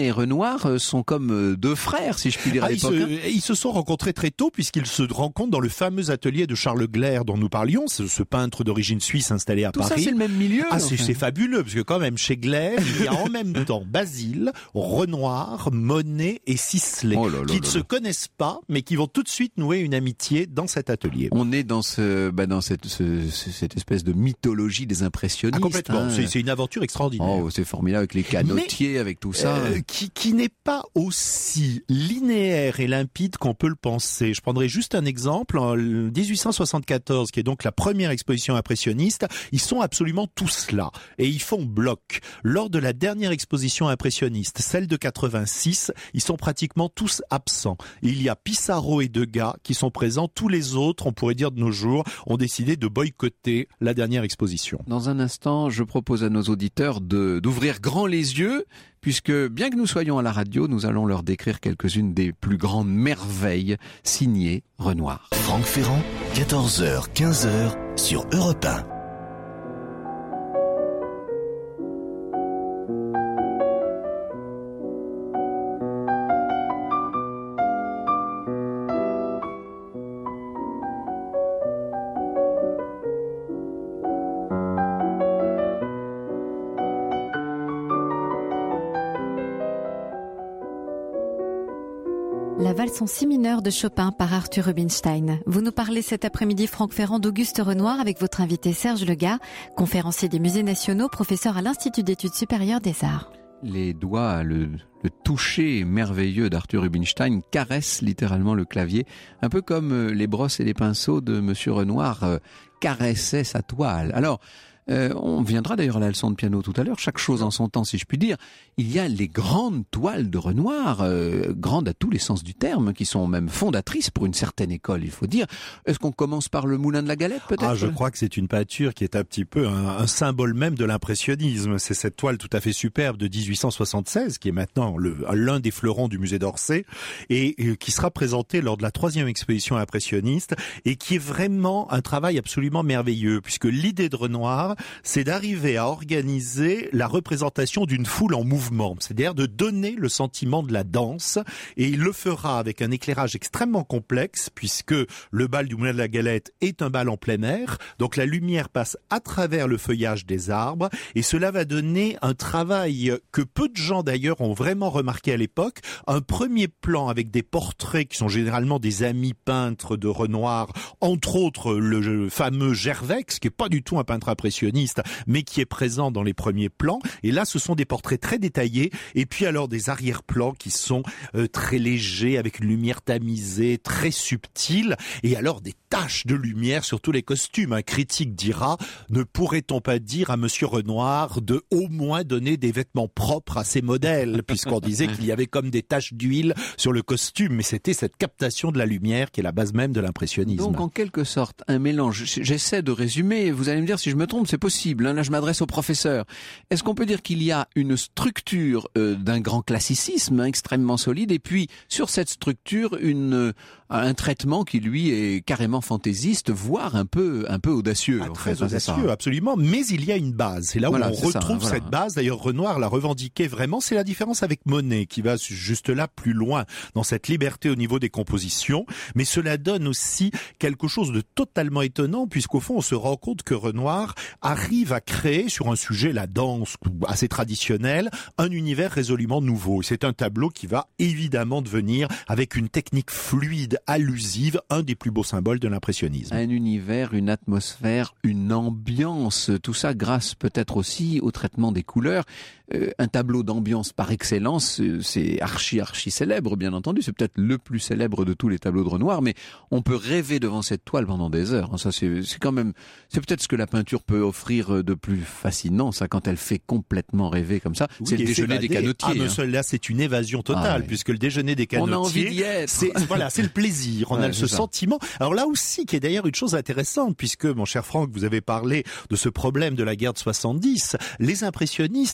Renoir sont comme deux frères, si je puis dire à l'époque. Ils se sont rencontrés très tôt puisqu'ils se rencontrent dans le fameux atelier de Charles Glair dont nous parlions, ce peintre d'origine suisse installé à Paris. Tout ça, c'est le même milieu. C'est fabuleux parce que quand même chez Glair, il y a en même temps Basile, Renoir, Monet et Sisley qui ne se connaissent pas mais qui vont tout de suite nouer une amitié dans cet atelier. On est dans cette espèce de mythologie des impressionnistes. Complètement. C'est une aventure extraordinaire. C'est formidable avec les canotiers, avec tout ça. Qui n'est pas aussi linéaire et limpide qu'on peut le penser. Je prendrai juste un exemple. En 1874, qui est donc la première exposition impressionniste, ils sont absolument tous là. Et ils font bloc. Lors de la dernière exposition impressionniste, celle de 86, ils sont pratiquement tous absents. Il y a Pissarro et Degas qui sont présents. Tous les autres, on pourrait dire de nos jours, ont décidé de boycotter la dernière exposition. Dans un instant, je propose à nos auditeurs d'ouvrir grand les yeux, puisque bien que nous soyons à la radio, nous allons leur décrire quelques-unes des plus grandes merveilles signées Renoir. Franck Ferrand, 14h, 15h sur Europe 1. La valse en si mineur de Chopin par Arthur Rubinstein. Vous nous parlez cet après-midi, Franck Ferrand, d'Auguste Renoir avec votre invité Serge Legat, conférencier des musées nationaux, professeur à l'Institut d'études supérieures des arts. Les doigts, le toucher merveilleux d'Arthur Rubinstein caresse littéralement le clavier, un peu comme les brosses et les pinceaux de Monsieur Renoir caressaient sa toile. Alors, on viendra d'ailleurs à la leçon de piano tout à l'heure, chaque chose en son temps si je puis dire. Il y a les grandes toiles de Renoir, grandes à tous les sens du terme, qui sont même fondatrices pour une certaine école, il faut dire. Est-ce qu'on commence par le Moulin de la Galette peut-être ? Je crois que c'est une peinture qui est un petit peu un symbole même de l'impressionnisme. C'est cette toile tout à fait superbe de 1876 qui est maintenant l'un des fleurons du musée d'Orsay et qui sera présentée lors de la 3e exposition impressionniste et qui est vraiment un travail absolument merveilleux puisque l'idée de Renoir, c'est d'arriver à organiser la représentation d'une foule en mouvement, c'est-à-dire de donner le sentiment de la danse, et il le fera avec un éclairage extrêmement complexe, puisque le bal du Moulin de la Galette est un bal en plein air, donc la lumière passe à travers le feuillage des arbres, et cela va donner un travail que peu de gens d'ailleurs ont vraiment remarqué à l'époque, un premier plan avec des portraits qui sont généralement des amis peintres de Renoir, entre autres le fameux Gervex, qui est pas du tout un peintre impressionniste, mais qui est présent dans les premiers plans. Et là, ce sont des portraits très détaillés. Et puis alors des arrière-plans qui sont très légers, avec une lumière tamisée, très subtile. Et alors des taches de lumière sur tous les costumes. Un critique dira, ne pourrait-on pas dire à Monsieur Renoir de au moins donner des vêtements propres à ses modèles, puisqu'on disait qu'il y avait comme des taches d'huile sur le costume. Mais c'était cette captation de la lumière qui est la base même de l'impressionnisme. Donc en quelque sorte, un mélange. J'essaie de résumer, vous allez me dire si je me trompe, c'est possible. Là, je m'adresse au professeur. Est-ce qu'on peut dire qu'il y a une structure d'un grand classicisme extrêmement solide et puis sur cette structure un traitement qui lui est carrément fantaisiste, voire un peu audacieux. Très audacieux, absolument. Mais il y a une base. C'est là où on retrouve cette base. D'ailleurs, Renoir l'a revendiqué vraiment. C'est la différence avec Monet qui va juste là plus loin dans cette liberté au niveau des compositions. Mais cela donne aussi quelque chose de totalement étonnant puisqu'au fond, on se rend compte que Renoir arrive à créer sur un sujet, la danse assez traditionnelle, un univers résolument nouveau. C'est un tableau qui va évidemment devenir, avec une technique fluide, allusive, un des plus beaux symboles de l'impressionnisme. Un univers, une atmosphère, une ambiance, tout ça grâce peut-être aussi au traitement des couleurs. Un tableau d'ambiance par excellence, c'est archi célèbre bien entendu, c'est peut-être le plus célèbre de tous les tableaux de Renoir, mais on peut rêver devant cette toile pendant des heures. Ça c'est quand même, c'est peut-être ce que la peinture peut offrir de plus fascinant, ça, quand elle fait complètement rêver comme ça. Oui, c'est le déjeuner des canotiers. Là c'est une évasion totale, puisque le déjeuner des canotiers, on a envie d'y être. C'est le plaisir, on a ce sentiment. Alors là aussi, qui est d'ailleurs une chose intéressante, puisque mon cher Franck, vous avez parlé de ce problème de la guerre de 70, les impressionnistes nous donnent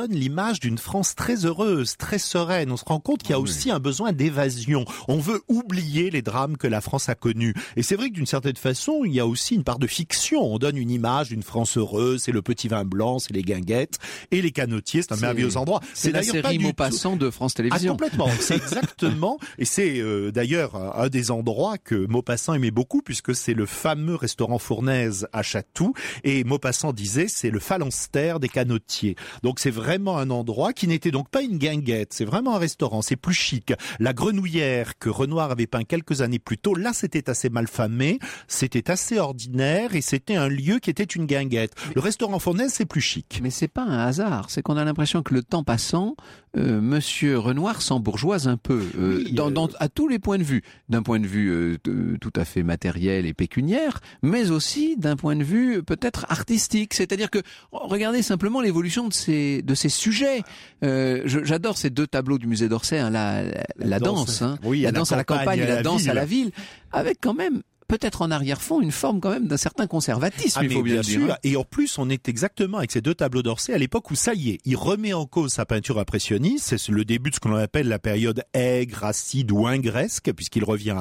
donne l'image d'une France très heureuse, très sereine. On se rend compte qu'il y a aussi un besoin d'évasion. On veut oublier les drames que la France a connus. Et c'est vrai que d'une certaine façon, il y a aussi une part de fiction. On donne une image d'une France heureuse, c'est le petit vin blanc, c'est les guinguettes et les canotiers, c'est un merveilleux endroit. C'est la série Maupassant de France Télévisions. Complètement, c'est exactement. Et c'est d'ailleurs un des endroits que Maupassant aimait beaucoup, puisque c'est le fameux restaurant Fournaise à Chatou. Et Maupassant disait, c'est le phalanstère des canotiers. Donc c'est vraiment un endroit qui n'était donc pas une guinguette, c'est vraiment un restaurant, c'est plus chic. La Grenouillère que Renoir avait peint quelques années plus tôt, là c'était assez malfamé, c'était assez ordinaire et c'était un lieu qui était une guinguette. Le restaurant Fournaise, c'est plus chic. Mais c'est pas un hasard, c'est qu'on a l'impression que le temps passant, Monsieur Renoir s'embourgeoise un peu, à tous les points de vue. D'un point de vue tout à fait matériel et pécuniaire, mais aussi d'un point de vue peut-être artistique. C'est-à-dire que, regardez simplement l'évolution de ces sujets. J'adore ces deux tableaux du musée d'Orsay, hein, la danse, hein, oui, la danse à la campagne et la danse à la ville, avec quand même peut-être en arrière-fond une forme quand même d'un certain conservatisme, il faut bien sûr. dire. Et en plus, on est exactement avec ces deux tableaux d'Orsay à l'époque où ça y est, il remet en cause sa peinture impressionniste. C'est le début de ce qu'on appelle la période aigre, acide ou ingresque, puisqu'il revient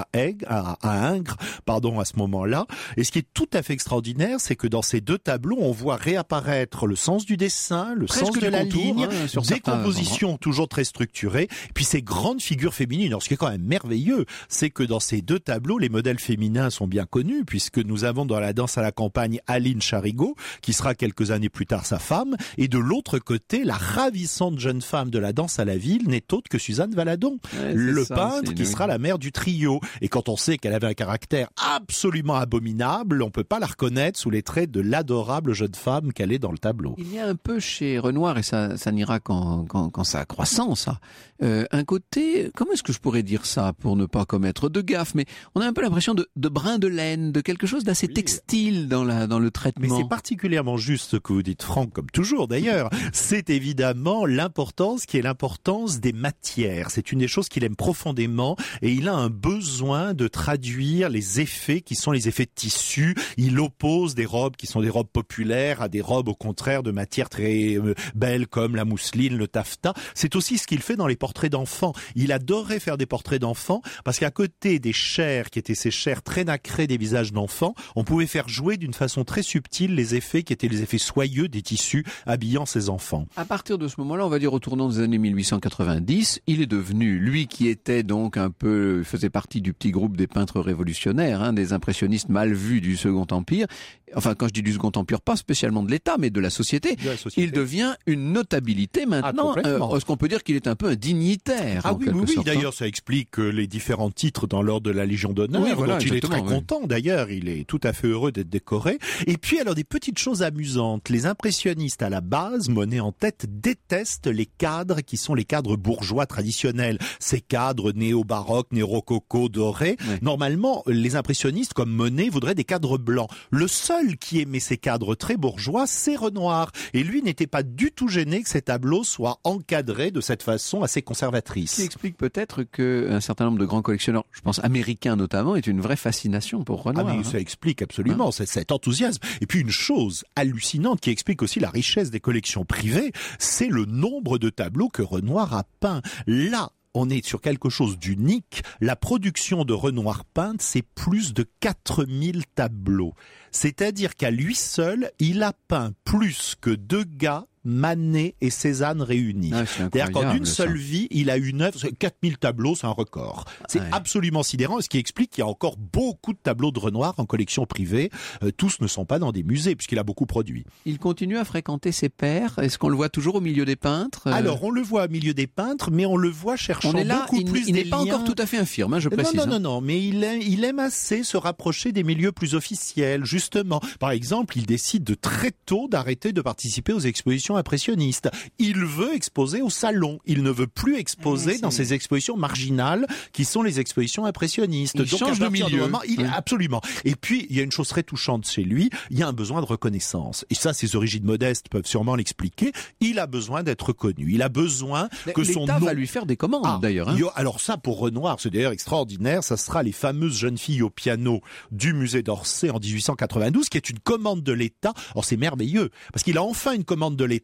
à Ingres, à ce moment-là. Et ce qui est tout à fait extraordinaire, c'est que dans ces deux tableaux, on voit réapparaître le sens du dessin, le sens de la ligne, des compositions toujours très structurées, et puis ces grandes figures féminines. Alors, ce qui est quand même merveilleux, c'est que dans ces deux tableaux, les modèles féminins sont bien connus, puisque nous avons dans la danse à la campagne Aline Charigot, qui sera quelques années plus tard sa femme, et de l'autre côté, la ravissante jeune femme de la danse à la ville n'est autre que Suzanne Valadon, peintre qui sera la mère du trio. Et quand on sait qu'elle avait un caractère absolument abominable, on peut pas la reconnaître sous les traits de l'adorable jeune femme qu'elle est dans le tableau. Il y a un peu chez Renoir, et ça n'ira qu'en sa croissance, un côté, comment est-ce que je pourrais dire ça pour ne pas commettre de gaffe, mais on a un peu l'impression de brin de laine, de quelque chose d'assez textile dans le traitement. Mais c'est particulièrement juste ce que vous dites, Franck, comme toujours d'ailleurs. C'est évidemment l'importance qui est l'importance des matières. C'est une des choses qu'il aime profondément et il a un besoin de traduire les effets qui sont les effets de tissu. Il oppose des robes qui sont des robes populaires à des robes au contraire de matières très belles comme la mousseline, le taffetas. C'est aussi ce qu'il fait dans les portraits d'enfants. Il adorait faire des portraits d'enfants parce qu'à côté des chairs qui étaient ces chairs très nacrés des visages d'enfants, on pouvait faire jouer d'une façon très subtile les effets qui étaient les effets soyeux des tissus habillant ces enfants. À partir de ce moment-là, on va dire au tournant des années 1890, il est devenu, lui qui était donc faisait partie du petit groupe des peintres révolutionnaires, des impressionnistes mal vus du Second Empire. Enfin, quand je dis du Second Empire, pas spécialement de l'État, mais de la société. Il devient une notabilité maintenant. Est-ce qu'on peut dire qu'il est un peu un dignitaire? Oui. D'ailleurs, ça explique les différents titres dans l'ordre de la Légion d'honneur. Oui, voilà, il est très content d'ailleurs, il est tout à fait heureux d'être décoré. Et puis alors des petites choses amusantes, les impressionnistes à la base, Monet en tête, détestent les cadres qui sont les cadres bourgeois traditionnels, ces cadres néo-baroques, néo-rococo, dorés. Oui. Normalement, les impressionnistes comme Monet voudraient des cadres blancs. Le seul qui aimait ces cadres très bourgeois, c'est Renoir. Et lui n'était pas du tout gêné que ces tableaux soient encadrés de cette façon assez conservatrice. Ce qui explique peut-être qu'un certain nombre de grands collectionneurs, je pense américains notamment, est une vraie fascination pour Renoir. Ça explique absolument cet enthousiasme. Et puis une chose hallucinante qui explique aussi la richesse des collections privées, c'est le nombre de tableaux que Renoir a peints. Là, on est sur quelque chose d'unique. La production de Renoir peinte, c'est plus de 4000 tableaux. C'est-à-dire qu'à lui seul, il a peint plus que Degas, Manet et Cézanne réunis. C'est-à-dire qu'en une seule vie, il a une œuvre, 4000 tableaux, c'est un record. C'est absolument sidérant, ce qui explique qu'il y a encore beaucoup de tableaux de Renoir en collection privée. Tous ne sont pas dans des musées, puisqu'il a beaucoup produit. Il continue à fréquenter ses pairs. Est-ce qu'on le voit toujours au milieu des peintres? Alors, on le voit au milieu des peintres, mais on le voit cherchant beaucoup plus des liens. Il n'est pas encore tout à fait infirme, je précise. Non, mais il aime assez se rapprocher des milieux plus officiels, justement. Par exemple, il décide de très tôt d'arrêter de participer aux expositions impressionniste. Il veut exposer au salon. Il ne veut plus exposer dans ces expositions marginales qui sont les expositions impressionnistes. Il change de milieu. Absolument. Et puis, il y a une chose très touchante chez lui. Il y a un besoin de reconnaissance. Et ça, ses origines modestes peuvent sûrement l'expliquer. Il a besoin d'être connu. Il a besoin que son nom... L'État va lui faire des commandes, d'ailleurs. Alors ça, pour Renoir, c'est d'ailleurs extraordinaire. Ça sera les fameuses jeunes filles au piano du musée d'Orsay en 1892, qui est une commande de l'État. Alors c'est merveilleux, parce qu'il a enfin une commande de l'État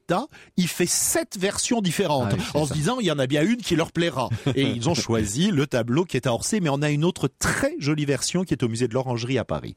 d'état, il fait 7 versions différentes, en se disant il y en a bien une qui leur plaira. Et ils ont choisi le tableau qui est à Orsay, mais on a une autre très jolie version qui est au musée de l'Orangerie à Paris.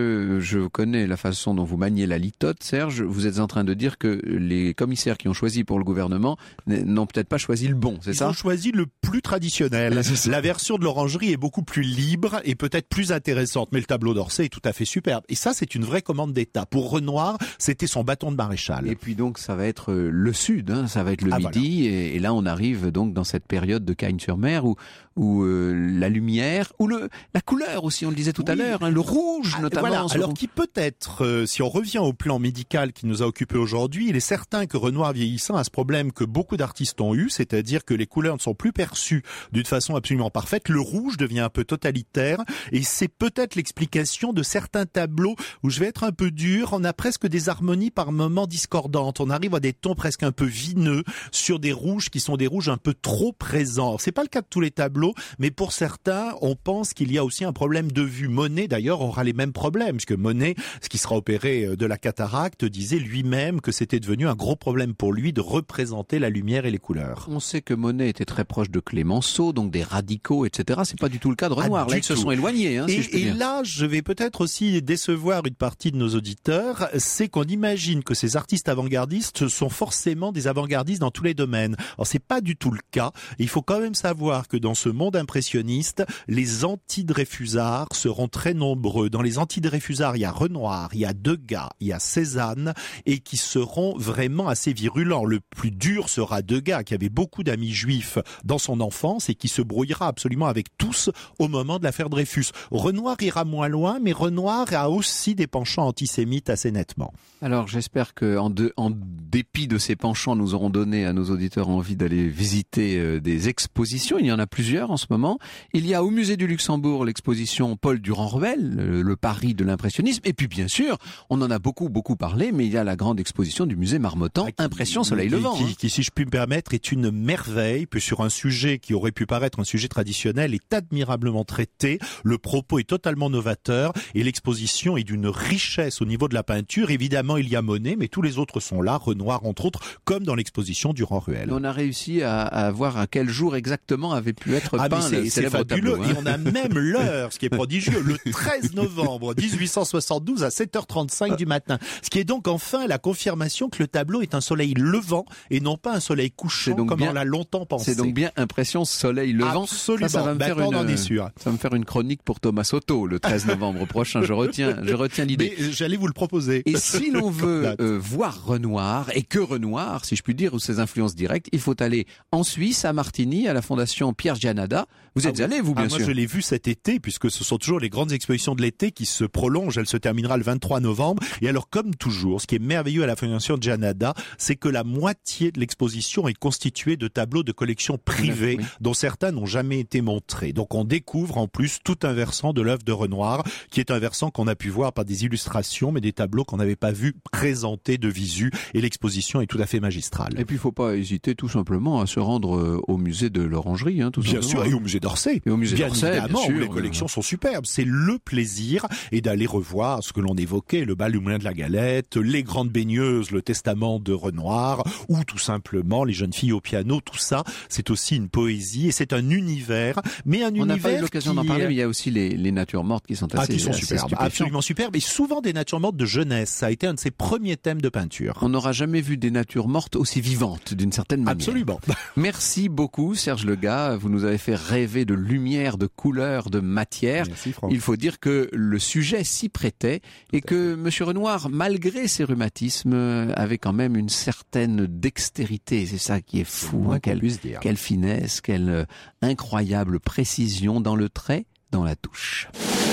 Je connais la façon dont vous maniez la litote, Serge. Vous êtes en train de dire que les commissaires qui ont choisi pour le gouvernement n'ont peut-être pas choisi le bon, c'est ça? Ils ont choisi le plus traditionnel. La version de l'Orangerie est beaucoup plus libre et peut-être plus intéressante, mais le tableau d'Orsay est tout à fait superbe. Et ça, c'est une vraie commande d'État. Pour Renoir, c'était son bâton de maréchal. Et puis donc, ça va être le sud, hein, ça va être le midi, voilà. Et là, on arrive donc dans cette période de Cagnes-sur-Mer où la lumière, ou la couleur aussi, on le disait tout à l'heure, hein, le rouge notamment. Voilà. Alors qui peut-être, si on revient au plan médical qui nous a occupé aujourd'hui, il est certain que Renoir vieillissant a ce problème que beaucoup d'artistes ont eu, c'est-à-dire que les couleurs ne sont plus perçues d'une façon absolument parfaite. Le rouge devient un peu totalitaire et c'est peut-être l'explication de certains tableaux où je vais être un peu dur. On a presque des harmonies par moments discordantes. On arrive à des tons presque un peu vineux sur des rouges qui sont des rouges un peu trop présents. C'est pas le cas de tous les tableaux, mais pour certains, on pense qu'il y a aussi un problème de vue. Monet, d'ailleurs, aura les mêmes problèmes, puisque Monet, ce qui sera opéré de la cataracte, disait lui-même que c'était devenu un gros problème pour lui de représenter la lumière et les couleurs. On sait que Monet était très proche de Clémenceau, donc des radicaux, etc. C'est pas du tout le cas de Renoir. Là, ils se sont éloignés, hein, si je puis dire. Et là, je vais peut-être aussi décevoir une partie de nos auditeurs, c'est qu'on imagine que ces artistes avant-gardistes sont forcément des avant-gardistes dans tous les domaines. Alors, c'est pas du tout le cas. Il faut quand même savoir que dans ce monde impressionniste, les anti-Dreyfusards seront très nombreux. Dans les anti-Dreyfusards, il y a Renoir, il y a Degas, il y a Cézanne, et qui seront vraiment assez virulents. Le plus dur sera Degas, qui avait beaucoup d'amis juifs dans son enfance et qui se brouillera absolument avec tous au moment de l'affaire Dreyfus. Renoir ira moins loin, mais Renoir a aussi des penchants antisémites assez nettement. Alors j'espère que en dépit de ces penchants, nous aurons donné à nos auditeurs envie d'aller visiter des expositions. Il y en a plusieurs en ce moment. Il y a au musée du Luxembourg l'exposition Paul Durand-Ruel, le Paris de l'impressionnisme. Et puis bien sûr, on en a beaucoup parlé, mais il y a la grande exposition du musée Marmottan, Impression Soleil Levant. Qui, si je puis me permettre, est une merveille, puis sur un sujet qui aurait pu paraître un sujet traditionnel, est admirablement traité. Le propos est totalement novateur et l'exposition est d'une richesse au niveau de la peinture. Évidemment, il y a Monet, mais tous les autres sont là, Renoir entre autres, comme dans l'exposition Durand-Ruel. On a réussi à voir à quel jour exactement avait pu être peint le célèbre fabuleux, tableau. Hein. Et on a même l'heure, ce qui est prodigieux, le 13 novembre 1872 à 7h35 du matin. Ce qui est donc enfin la confirmation que le tableau est un soleil levant et non pas un soleil couchant comme on l'a longtemps pensé. C'est donc bien Impression Soleil Levant. Absolument. Ça va me faire on en est sûr. Ça va me faire une chronique pour Thomas Soto le 13 novembre prochain. Je retiens l'idée. Mais j'allais vous le proposer. Et si l'on veut voir Renoir, et que Renoir, si je puis dire, ou ses influences directes, il faut aller en Suisse, à Martigny, à la fondation Pierre Gianada. Vous êtes allé, vous, bien sûr. Moi, je l'ai vu cet été, puisque ce sont toujours les grandes expositions de l'été qui se prolongent. Elle se terminera le 23 novembre. Et alors, comme toujours, ce qui est merveilleux à la fondation Gianada, c'est que la moitié de l'exposition est constituée de tableaux de collections privées, dont certains n'ont jamais été montrés. Donc, on découvre en plus tout un versant de l'œuvre de Renoir, qui est un versant qu'on a pu voir par des illustrations, mais des tableaux qu'on n'avait pas vu présentés de visu. Et l'exposition est tout à fait magistrale. Et puis, il ne faut pas hésiter tout simplement à se rendre au musée de l'Orangerie, hein, tout bien simplement. Sûr, et au musée d'Orsay. Et au musée d'Orsay, évidemment, bien sûr, où les collections sont superbes. C'est le plaisir et d'aller revoir ce que l'on évoquait, le bal du Moulin de la Galette, les grandes baigneuses, le testament de Renoir, ou tout simplement les jeunes filles au piano. Tout ça, c'est aussi une poésie et c'est un univers, mais un univers. On n'a pas eu l'occasion d'en parler, mais il y a aussi les natures mortes qui sont assez, qui sont superbes, absolument superbes, et souvent des natures mortes de jeunesse. Ça a été un de ses premiers thèmes de peinture. On n'aura jamais vu des natures mortes aussi vivantes, d'une certaine manière. Absolument. Merci beaucoup, Serge Legas. Vous nous avez fait rêver de lumière, de couleur, de matière. Merci, Franck. Il faut dire que le sujet s'y prêtait et que Monsieur Renoir, malgré ses rhumatismes, avait quand même une certaine dextérité. C'est ça qui est fou. Hein. Quelle finesse, quelle incroyable précision dans le trait, dans la touche.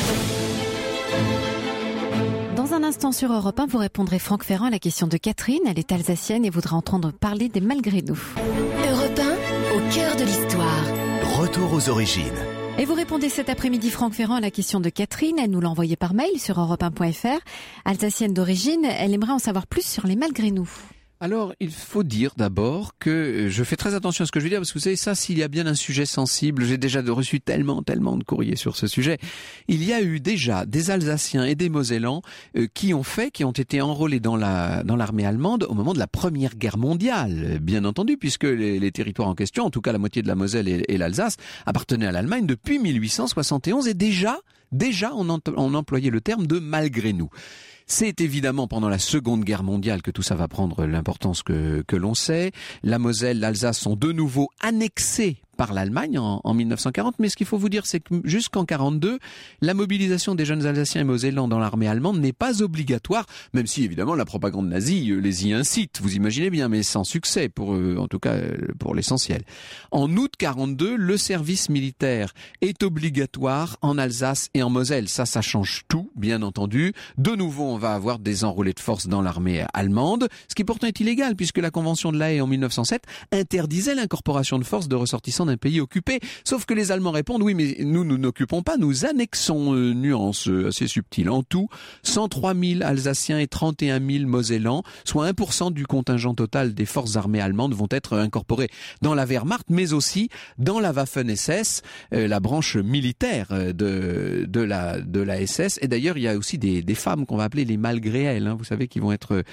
Dans un instant sur Europe 1, vous répondrez Franck Ferrand à la question de Catherine. Elle est alsacienne et voudra entendre parler des malgré nous. Europe 1, au cœur de l'histoire. Retour aux origines. Et vous répondez cet après-midi Franck Ferrand à la question de Catherine. Elle nous l'a envoyée par mail sur europe1.fr. Alsacienne d'origine, elle aimerait en savoir plus sur les malgré nous. Alors, il faut dire d'abord que je fais très attention à ce que je vais dire, parce que vous savez, ça, s'il y a bien un sujet sensible, j'ai déjà reçu tellement de courriers sur ce sujet. Il y a eu déjà des Alsaciens et des Mosellans qui ont été enrôlés dans l'armée allemande au moment de la Première Guerre mondiale, bien entendu, puisque les territoires en question, en tout cas la moitié de la Moselle et l'Alsace, appartenaient à l'Allemagne depuis 1871, et déjà on employait le terme de malgré nous. C'est évidemment pendant la Seconde Guerre mondiale que tout ça va prendre l'importance que l'on sait. La Moselle, l'Alsace sont de nouveau annexés par l'Allemagne en 1940, mais ce qu'il faut vous dire, c'est que jusqu'en 42, la mobilisation des jeunes Alsaciens et Mosellans dans l'armée allemande n'est pas obligatoire, même si évidemment la propagande nazie les y incite, vous imaginez bien, mais sans succès, en tout cas pour l'essentiel. En août 42, le service militaire est obligatoire en Alsace et en Moselle. Ça change tout, bien entendu. De nouveau, on va avoir des enrôlés de force dans l'armée allemande, ce qui pourtant est illégal, puisque la Convention de La Haye en 1907 interdisait l'incorporation de forces de ressortissants d'un pays occupé. Sauf que les Allemands répondent, oui, mais nous n'occupons pas, nous annexons. Nuance assez subtile. En tout, 103 000 Alsaciens et 31 000 Mosellans, soit 1% du contingent total des forces armées allemandes, vont être incorporés dans la Wehrmacht, mais aussi dans la Waffen-SS, la branche militaire de la SS. Et d'ailleurs, il y a aussi des femmes qu'on va appeler les malgré elles, vous savez, qui vont être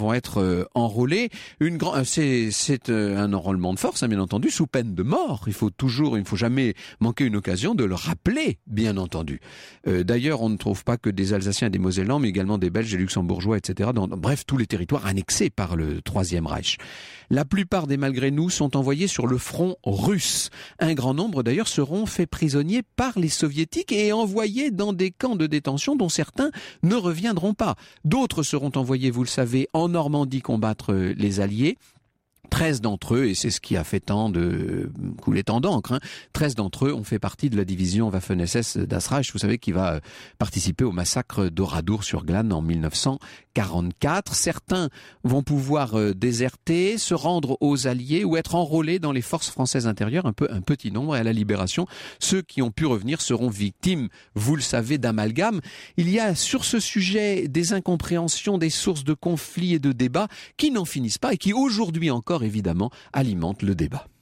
enrôlées. C'est un enrôlement de force, bien entendu, sous peine de mort. Il ne faut jamais manquer une occasion de le rappeler, bien entendu. D'ailleurs, on ne trouve pas que des Alsaciens et des Mosellans, mais également des Belges, des Luxembourgeois, etc. Bref, tous les territoires annexés par le Troisième Reich. La plupart des malgré nous sont envoyés sur le front russe. Un grand nombre, d'ailleurs, seront faits prisonniers par les soviétiques et envoyés dans des camps de détention dont certains ne reviendront pas. D'autres seront envoyés, vous le savez, en Normandie combattre les Alliés. 13 d'entre eux, et c'est ce qui a fait couler tant d'encre, 13 d'entre eux ont fait partie de la division Waffen-SS das Reich, vous savez, qui va participer au massacre d'Oradour-sur-Glane en 1944. Certains vont pouvoir déserter, se rendre aux Alliés ou être enrôlés dans les forces françaises intérieures, un petit nombre, et à la Libération, ceux qui ont pu revenir seront victimes, vous le savez, d'amalgames. Il y a sur ce sujet des incompréhensions, des sources de conflits et de débats qui n'en finissent pas et qui aujourd'hui encore évidemment alimente le débat.